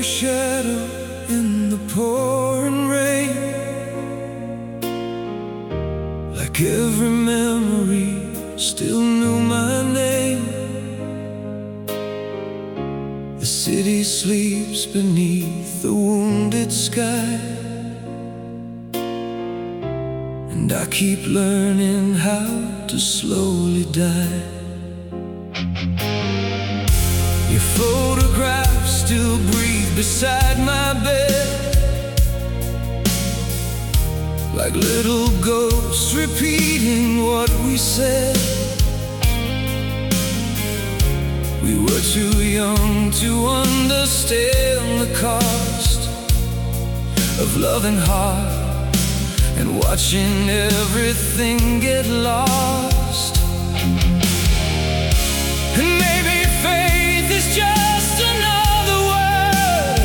your shadow in the pouring rain, like every memory still knew my name. The city sleeps beneath the wounded sky, and I keep learning how to slowly die. Your photographs still breathe beside my bed, like little ghosts repeating what we said. We were too young to understand the cost of loving hard and watching everything get lost. And maybe faith is just another word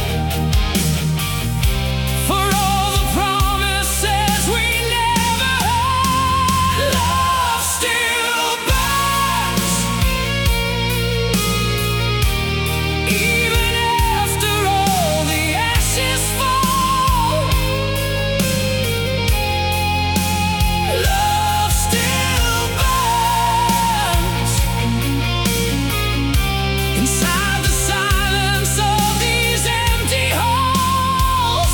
for all the promises we never heard. Love still burns, even after all the ashes fall. Love still burns inside the silence of these empty halls.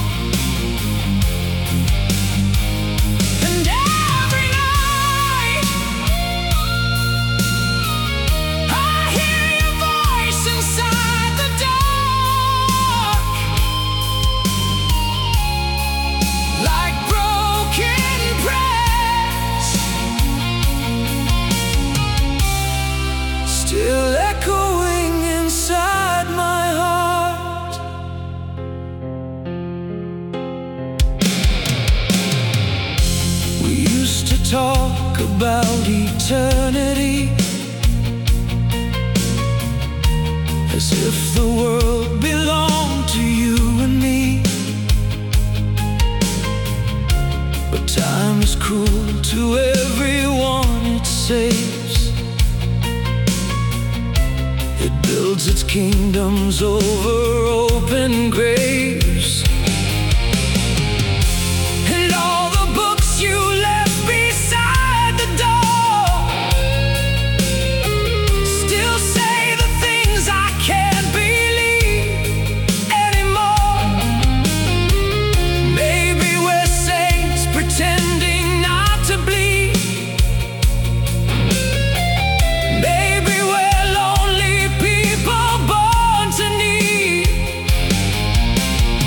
And every night I hear your voice inside the dark, like broken prayers, still echoing inside my heart. We used to talk about eternity, as if the world belonged to you and me. But time is cruel to everyone it saves. It builds its kingdoms over open graves. And all the books you left beside the door still say the things I can't believe anymore. Maybe we're saints pretending not to bleed. Maybe we're lonely people born to need.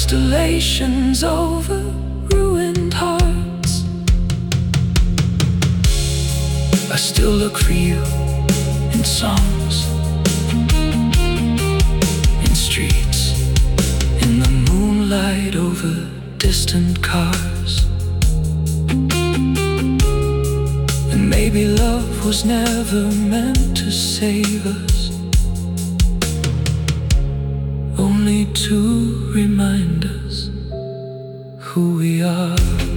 constellations over ruined hearts. I still look for you in songs, in streets, in the moonlight over distant cars. And maybe love was never meant to save us, only to remind us who we are.